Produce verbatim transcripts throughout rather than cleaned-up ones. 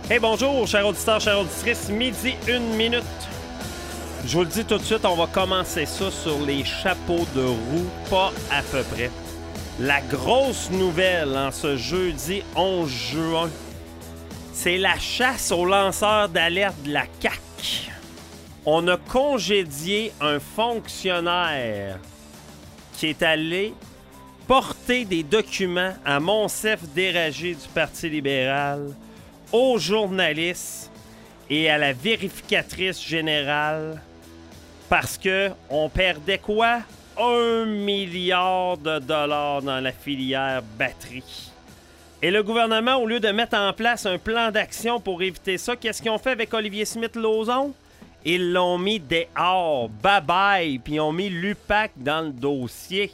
Hey, bonjour, chers auditeurs, chères auditrices. Midi, une minute. Je vous le dis tout de suite, on va commencer ça sur les chapeaux de roue, pas à peu près. La grosse nouvelle en ce jeudi onze juin, c'est la chasse aux lanceurs d'alerte de la C A Q. On a congédié un fonctionnaire qui est allé porter des documents à Monsef Déragi du Parti libéral, aux journalistes et à la vérificatrice générale parce qu'on perdait quoi? Un milliard de dollars dans la filière batterie. Et le gouvernement, au lieu de mettre en place un plan d'action pour éviter ça, qu'est-ce qu'ils ont fait avec Olivier Smith-Lauzon? Ils l'ont mis dehors, bye-bye, puis ils ont mis l'U P A C dans le dossier.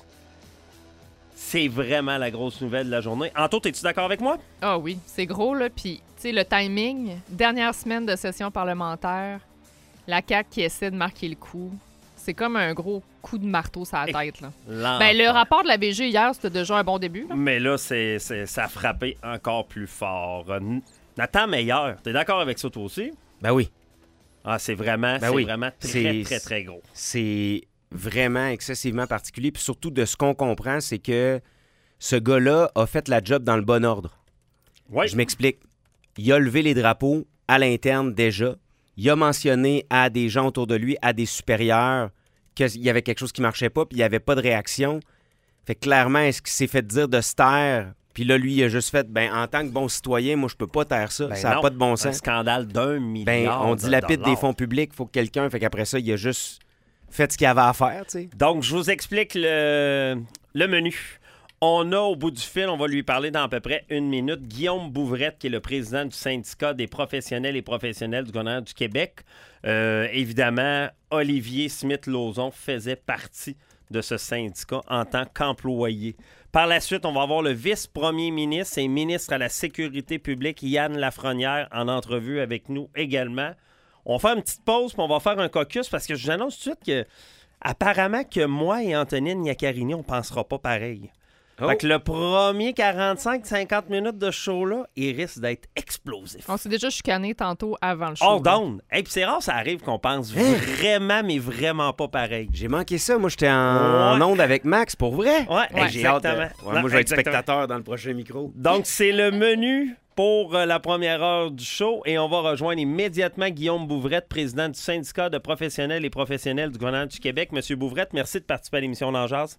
C'est vraiment la grosse nouvelle de la journée. Anto, es-tu d'accord avec moi? Ah oui, c'est gros, là. Puis, tu sais, le timing, dernière semaine de session parlementaire, la C A Q qui essaie de marquer le coup, c'est comme un gros coup de marteau sur la tête, là. Ben, le rapport de la V G hier, c'était déjà un bon début, là. Mais là, c'est, c'est, ça a frappé encore plus fort. Nathan Meilleur, t'es d'accord avec ça, toi aussi? Ben oui. Ah, c'est vraiment, ben c'est oui. vraiment très, c'est, très, très gros. C'est vraiment excessivement particulier. Puis surtout, de ce qu'on comprend, c'est que ce gars-là a fait la job dans le bon ordre. Oui. Je m'explique. Il a levé les drapeaux à l'interne déjà. Il a mentionné à des gens autour de lui, à des supérieurs, qu'il y avait quelque chose qui marchait pas, puis il n'y avait pas de réaction. Fait que clairement, est-ce qu'il s'est fait dire de se taire? Puis là, lui, il a juste fait, ben en tant que bon citoyen, moi, je peux pas taire ça. Ben ça n'a pas de bon sens. Un scandale d'un milliard ben, on dilapide de dollars. Des fonds publics, il faut que quelqu'un... Fait qu'après ça, il a juste fait ce qu'il avait à faire, tu sais. Donc, je vous explique le, le menu. On a au bout du fil, on va lui parler dans à peu près une minute, Guillaume Bouvrette, qui est le président du syndicat des professionnels et professionnels du gouvernement du Québec. Euh, évidemment, Olivier Smith-Lauzon faisait partie de ce syndicat en tant qu'employé. Par la suite, on va avoir le vice-premier ministre et ministre à la Sécurité publique, Yann Lafrenière, en entrevue avec nous également. On va faire une petite pause, puis on va faire un caucus, parce que je vous annonce tout de suite que apparemment que moi et Antonine Iaccarini, on ne pensera pas pareil. Oh. Fait que le premier quarante-cinq à cinquante minutes de show-là, il risque d'être explosif. On s'est déjà chicané tantôt avant le show. All down. Et hey, puis c'est rare, ça arrive qu'on pense hein? vraiment, mais vraiment pas pareil. J'ai manqué ça. Moi, j'étais en ouais. onde avec Max, pour vrai. Ouais, hey, j'ai exactement. Hâte de... ouais, non, moi, je vais être spectateur dans le prochain micro. Donc, c'est le menu pour la première heure du show et on va rejoindre immédiatement Guillaume Bouvrette, président du syndicat de professionnels et professionnels du gouvernement du Québec. Monsieur Bouvrette, merci de participer à l'émission L'En Jase.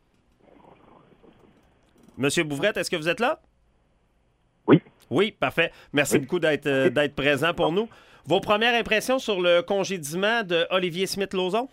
Monsieur Bouvrette, est-ce que vous êtes là? Oui. Oui, parfait. Merci oui. beaucoup d'être, euh, d'être présent pour nous. Vos premières impressions sur le congédiement de Olivier Smith-Lauzon?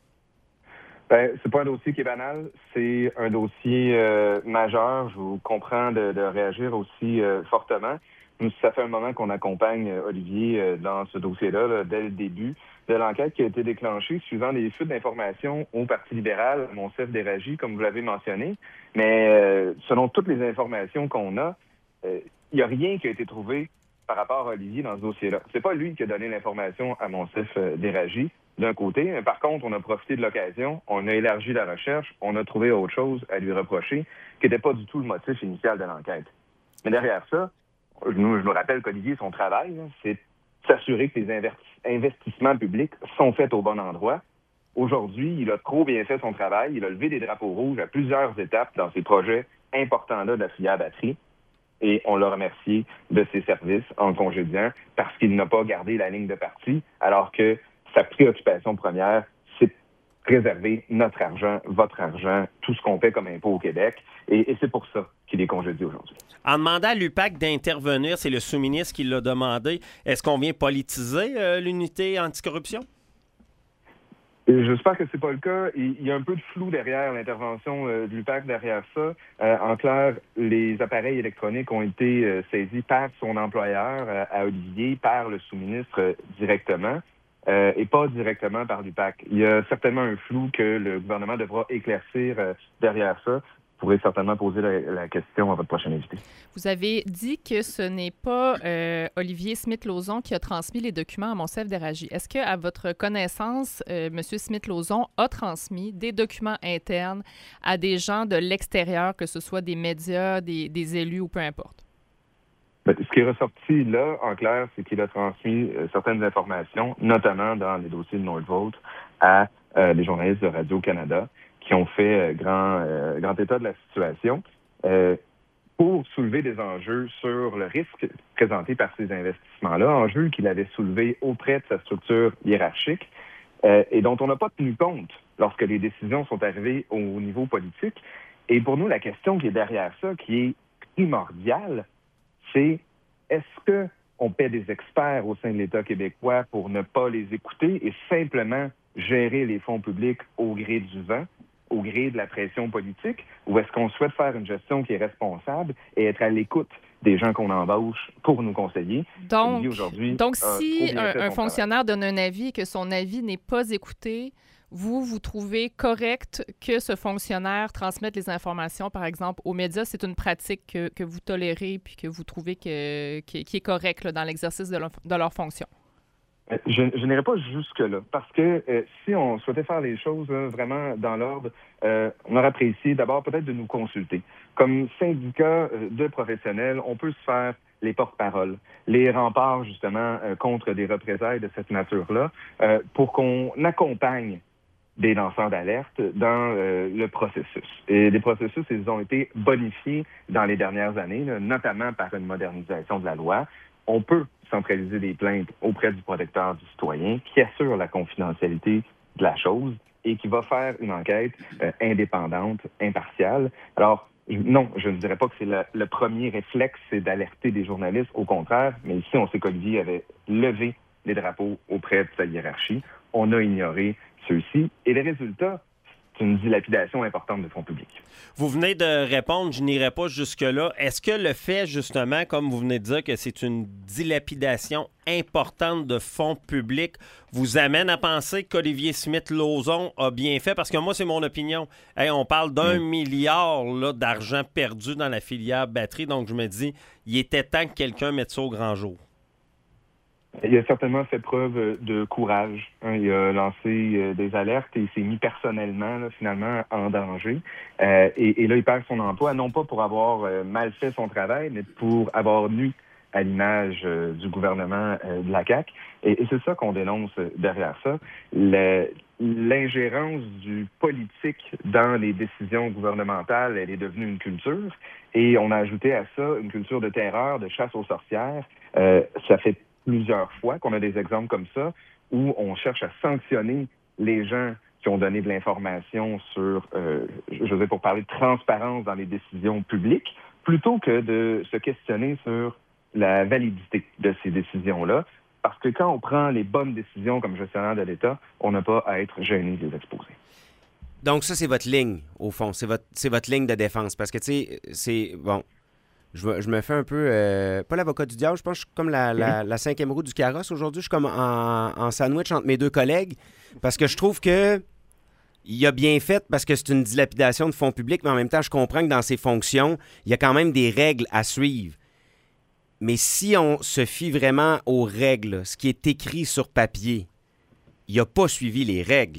Ben, c'est pas un dossier qui est banal. C'est un dossier euh, majeur. Je vous comprends de, de réagir aussi euh, fortement. Nous, ça fait un moment qu'on accompagne euh, Olivier euh, dans ce dossier-là, là, dès le début de l'enquête qui a été déclenchée suivant des fuites d'informations au Parti libéral, Monsef Déragi, comme vous l'avez mentionné. Mais euh, selon toutes les informations qu'on a, il euh, n'y a rien qui a été trouvé par rapport à Olivier dans ce dossier-là. C'est pas lui qui a donné l'information à Monsef euh, Déragi, d'un côté. Par contre, on a profité de l'occasion, on a élargi la recherche, on a trouvé autre chose à lui reprocher, qui n'était pas du tout le motif initial de l'enquête. Mais derrière ça, je, je me rappelle qu'Olivier, son travail, là, c'est s'assurer que les investissements publics sont faits au bon endroit. Aujourd'hui, il a trop bien fait son travail. Il a levé des drapeaux rouges à plusieurs étapes dans ces projets importants-là de la filière batterie. Et on l'a remercié de ses services en le congédiant parce qu'il n'a pas gardé la ligne de parti, alors que sa préoccupation première, c'est préserver notre argent, votre argent, tout ce qu'on paie comme impôt au Québec. Et, et c'est pour ça qu'il est congédié aujourd'hui. En demandant à l'U P A C d'intervenir, c'est le sous-ministre qui l'a demandé. Est-ce qu'on vient politiser euh, l'unité anticorruption? J'espère que c'est pas le cas. Il y a un peu de flou derrière l'intervention euh, de l'U P A C derrière ça. Euh, en clair, les appareils électroniques ont été euh, saisis par son employeur, euh, à Olivier, par le sous-ministre euh, directement, euh, et pas directement par l'U P A C. Il y a certainement un flou que le gouvernement devra éclaircir euh, derrière ça. Vous pourrez certainement poser la, la question à votre prochain invité. Vous avez dit que ce n'est pas euh, Olivier Smith-Lauzon qui a transmis les documents à Monsef Déragi. Est-ce que, à votre connaissance, euh, M. Smith-Lauzon a transmis des documents internes à des gens de l'extérieur, que ce soit des médias, des, des élus ou peu importe? Ben, ce qui est ressorti là, en clair, c'est qu'il a transmis euh, certaines informations, notamment dans les dossiers de Nordvolt, à euh, les journalistes de Radio-Canada qui ont fait euh, grand, euh, grand état de la situation euh, pour soulever des enjeux sur le risque présenté par ces investissements-là, enjeux qu'il avait soulevés auprès de sa structure hiérarchique euh, et dont on n'a pas tenu compte lorsque les décisions sont arrivées au niveau politique. Et pour nous, la question qui est derrière ça, qui est primordiale, c'est est-ce qu'on paie des experts au sein de l'État québécois pour ne pas les écouter et simplement gérer les fonds publics au gré du vent, au gré de la pression politique, ou est-ce qu'on souhaite faire une gestion qui est responsable et être à l'écoute des gens qu'on embauche pour nous conseiller? Donc, donc si un, un fonctionnaire donne un avis et que son avis n'est pas écouté, vous, vous trouvez correct que ce fonctionnaire transmette les informations, par exemple, aux médias? C'est une pratique que, que vous tolérez puis que vous trouvez que, qui, qui est correcte là, dans l'exercice de leur, de leur fonction? Je, je n'irai pas jusque-là, parce que euh, si on souhaitait faire les choses là, vraiment dans l'ordre, euh, on aurait apprécié d'abord peut-être de nous consulter. Comme syndicat euh, de professionnels, on peut se faire les porte-paroles, les remparts justement euh, contre des représailles de cette nature-là, euh, pour qu'on accompagne des lanceurs d'alerte dans euh, le processus. Et les processus, ils ont été bonifiés dans les dernières années, là, notamment par une modernisation de la loi. On peut centraliser des plaintes auprès du protecteur du citoyen qui assure la confidentialité de la chose et qui va faire une enquête euh, indépendante, impartiale. Alors, non, je ne dirais pas que c'est le, le premier réflexe, c'est d'alerter des journalistes. Au contraire, mais ici, on sait qu'Olivier avait levé les drapeaux auprès de sa hiérarchie. On a ignoré ceux-ci. Et les résultats, c'est une dilapidation importante de fonds publics. Vous venez de répondre, je n'irai pas jusque-là. Est-ce que le fait, justement, comme vous venez de dire, que c'est une dilapidation importante de fonds publics, vous amène à penser qu'Olivier Smith-Lauzon a bien fait? Parce que moi, c'est mon opinion. Hey, on parle d'un mmh. milliard là, d'argent perdu dans la filière batterie. Donc, je me dis, il était temps que quelqu'un mette ça au grand jour. Il a certainement fait preuve de courage. Hein. Il a lancé euh, des alertes et il s'est mis personnellement, là, finalement, en danger. Euh, et, et là, il perd son emploi, non pas pour avoir euh, mal fait son travail, mais pour avoir nui à l'image euh, du gouvernement euh, de la C A Q. Et, et c'est ça qu'on dénonce derrière ça. Le, l'ingérence du politique dans les décisions gouvernementales, elle est devenue une culture. Et on a ajouté à ça une culture de terreur, de chasse aux sorcières. Euh, ça fait plusieurs fois qu'on a des exemples comme ça où on cherche à sanctionner les gens qui ont donné de l'information sur, euh, je veux dire, pour parler de transparence dans les décisions publiques, plutôt que de se questionner sur la validité de ces décisions-là. Parce que quand on prend les bonnes décisions comme gestionnaire de l'État, on n'a pas à être gêné de les exposer. Donc ça, c'est votre ligne, au fond. C'est votre, c'est votre ligne de défense. Parce que, tu sais, c'est... Bon, je, je me fais un peu... Euh, pas l'avocat du diable, je pense que je suis comme la, la, la cinquième roue du carrosse. Aujourd'hui, je suis comme en, en sandwich entre mes deux collègues. Parce que je trouve que il a bien fait parce que c'est une dilapidation de fonds publics, mais en même temps, je comprends que dans ses fonctions, il y a quand même des règles à suivre. Mais si on se fie vraiment aux règles, ce qui est écrit sur papier, il n'a pas suivi les règles.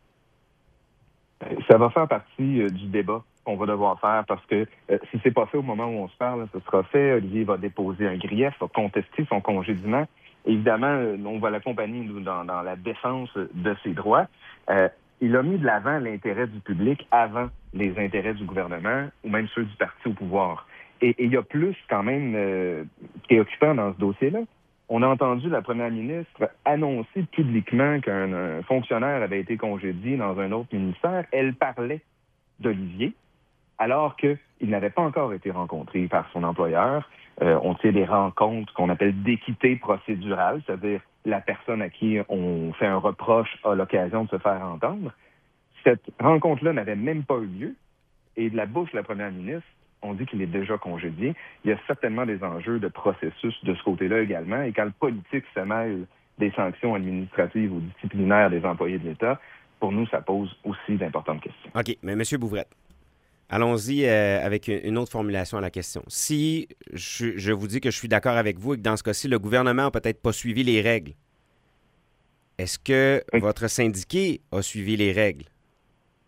Ça va faire partie euh, du débat qu'on va devoir faire parce que euh, si c'est pas fait au moment où on se parle, ce sera fait. Olivier va déposer un grief, va contester son congédiement. Évidemment, euh, on va l'accompagner nous, dans, dans la défense de ses droits. Euh, il a mis de l'avant l'intérêt du public avant les intérêts du gouvernement ou même ceux du parti au pouvoir. Et il y a plus quand même euh, préoccupant dans ce dossier-là. On a entendu la première ministre annoncer publiquement qu'un un fonctionnaire avait été congédié dans un autre ministère. Elle parlait d'Olivier, alors qu'il n'avait pas encore été rencontré par son employeur. Euh, on tient des rencontres qu'on appelle d'équité procédurale, c'est-à-dire la personne à qui on fait un reproche a l'occasion de se faire entendre. Cette rencontre-là n'avait même pas eu lieu. Et de la bouche de la première ministre, on dit qu'il est déjà congédié. Il y a certainement des enjeux de processus de ce côté-là également. Et quand le politique se mêle des sanctions administratives ou disciplinaires des employés de l'État, pour nous, ça pose aussi d'importantes questions. OK, mais M. Bouvrette, allons-y euh, avec une autre formulation à la question. Si je, je vous dis que je suis d'accord avec vous et que dans ce cas-ci, le gouvernement n'a peut-être pas suivi les règles, est-ce que oui. votre syndiqué a suivi les règles?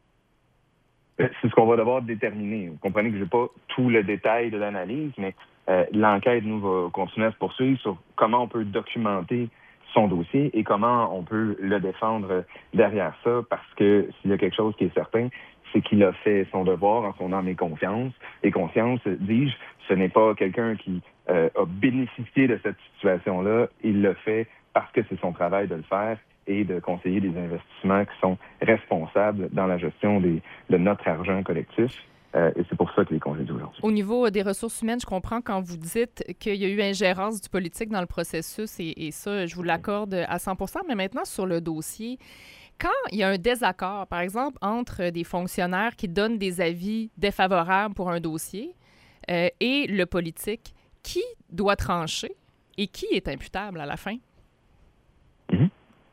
C'est ce qu'on va devoir déterminer. Vous comprenez que je n'ai pas tout le détail de l'analyse, mais euh, l'enquête, nous, va continuer à se poursuivre sur comment on peut documenter son dossier et comment on peut le défendre derrière ça, parce que s'il y a quelque chose qui est certain, c'est qu'il a fait son devoir en son âme et confiance. Et conscience, dis-je, ce n'est pas quelqu'un qui euh, a bénéficié de cette situation-là. Il le fait parce que c'est son travail de le faire et de conseiller des investissements qui sont responsables dans la gestion des, de notre argent collectif. Euh, et c'est pour ça que les congédies aujourd'hui. Au niveau des ressources humaines, je comprends quand vous dites qu'il y a eu ingérence du politique dans le processus, et, et ça, je vous l'accorde à cent pour cent. Mais maintenant, sur le dossier, quand il y a un désaccord, par exemple, entre des fonctionnaires qui donnent des avis défavorables pour un dossier euh, et le politique, qui doit trancher et qui est imputable à la fin? Mm-hmm.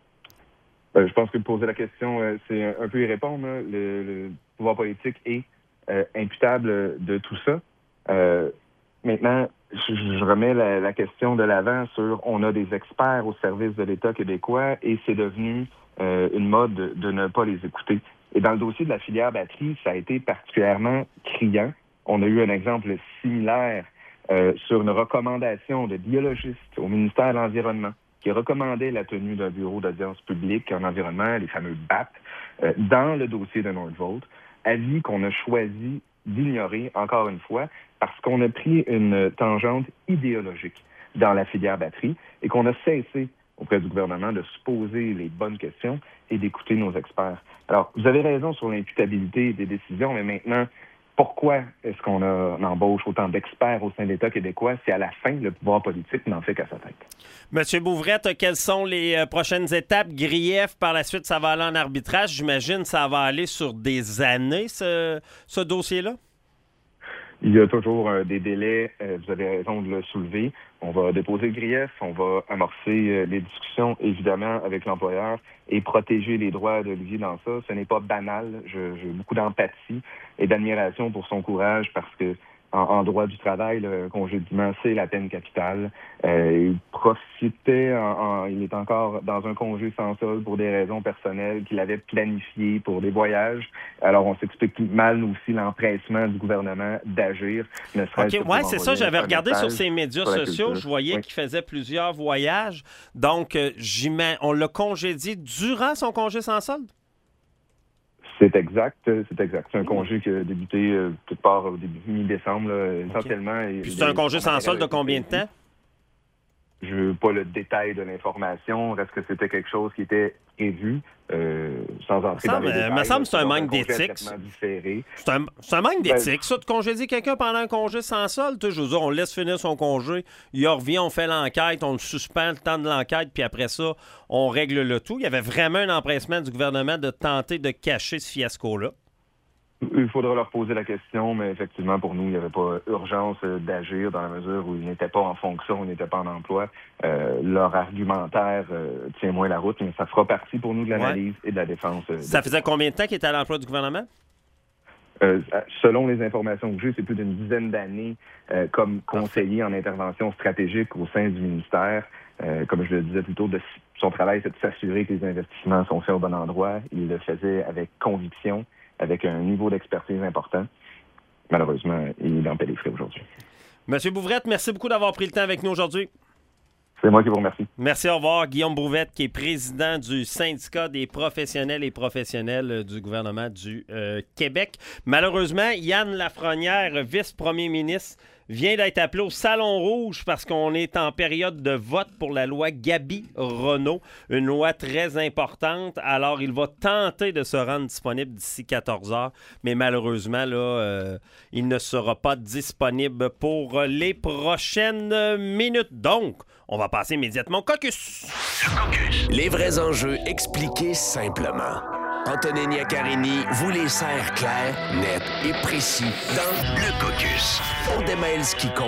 Euh, je pense que poser la question, euh, c'est un, un peu y répondre. Hein. Le, le pouvoir politique est Euh, imputable de tout ça. Euh, maintenant, je, je remets la, la question de l'avant sur on a des experts au service de l'État québécois et c'est devenu euh, une mode de, de ne pas les écouter. Et dans le dossier de la filière batterie, ça a été particulièrement criant. On a eu un exemple similaire euh, sur une recommandation de biologistes au ministère de l'Environnement qui recommandait la tenue d'un bureau d'audience publique en environnement, les fameux B A P, euh, dans le dossier de Nordvolt. Avis qu'on a choisi d'ignorer, encore une fois, parce qu'on a pris une tangente idéologique dans la filière batterie et qu'on a cessé auprès du gouvernement de se poser les bonnes questions et d'écouter nos experts. Alors, vous avez raison sur l'imputabilité des décisions, mais maintenant, pourquoi est-ce qu'on a, on embauche autant d'experts au sein de l'État québécois si à la fin, le pouvoir politique n'en fait qu'à sa tête? Monsieur Bouvrette, quelles sont les euh, prochaines étapes? Grief, par la suite, ça va aller en arbitrage. J'imagine que ça va aller sur des années, ce, ce dossier-là? Il y a toujours euh, des délais. Euh, vous avez raison de le soulever. On va déposer le grief, on va amorcer euh, les discussions, évidemment, avec l'employeur et protéger les droits d'Olivier dans ça. Ce n'est pas banal. Je, j'ai beaucoup d'empathie et d'admiration pour son courage parce que En, en droit du travail, le congédiement, c'est la peine capitale. Euh, il profitait, en, en, il est encore dans un congé sans solde pour des raisons personnelles qu'il avait planifiées pour des voyages. Alors, on s'explique mal aussi l'empressement du gouvernement d'agir. Ne serait-ce OK, que ouais, c'est ça. J'avais regardé sur ses médias sociaux. Je voyais oui. qu'il faisait plusieurs voyages. Donc, euh, on l'a congédié durant son congé sans solde? C'est exact, c'est exact. C'est un congé qui a débuté euh, quelque part au début mi-décembre, là, essentiellement. Okay. Puis c'est un congé sans solde de combien de temps? Je veux pas le détail de l'information. Reste que c'était quelque chose qui était prévu, euh, sans entrer ça dans les détails. Il me semble que c'est un manque d'éthique. C'est un, c'est un manque d'éthique, ça, de congédier quelqu'un pendant un congé sans solde. Je veux dire, on laisse finir son congé, il revient, on fait l'enquête, on le suspend le temps de l'enquête, puis après ça, on règle le tout. Il y avait vraiment un empressement du gouvernement de tenter de cacher ce fiasco-là. Il faudra leur poser la question, mais effectivement, pour nous, il n'y avait pas urgence d'agir dans la mesure où ils n'étaient pas en fonction, ils n'étaient pas en emploi. Euh, leur argumentaire euh, tient moins la route, mais ça fera partie pour nous de l'analyse ouais. et de la défense. Euh, ça de faisait combien de temps qu'il était à l'emploi du gouvernement? Euh, selon les informations que j'ai, c'est plus d'une dizaine d'années euh, comme conseiller en intervention stratégique au sein du ministère. Euh, comme je le disais plus tôt, de, son travail, c'est de s'assurer que les investissements sont faits au bon endroit. Il le faisait avec conviction, avec un niveau d'expertise important. Malheureusement, il est en paie des frais aujourd'hui. Monsieur Bouvrette, merci beaucoup d'avoir pris le temps avec nous aujourd'hui. C'est moi qui vous remercie. Merci, au revoir. Guillaume Bouvrette, qui est président du syndicat des professionnels et professionnels du gouvernement du euh, Québec. Malheureusement, Yann Lafrenière, vice-premier ministre, vient d'être appelé au Salon Rouge parce qu'on est en période de vote pour la loi Gabi-Renault, une loi très importante. Alors, il va tenter de se rendre disponible d'ici quatorze heures, mais malheureusement, là, euh, il ne sera pas disponible pour les prochaines minutes. Donc, on va passer immédiatement au caucus. Les vrais enjeux expliqués simplement. Antonini Accarini vous les sert clairs, nets et précis dans le caucus. On démêle ce qui compte.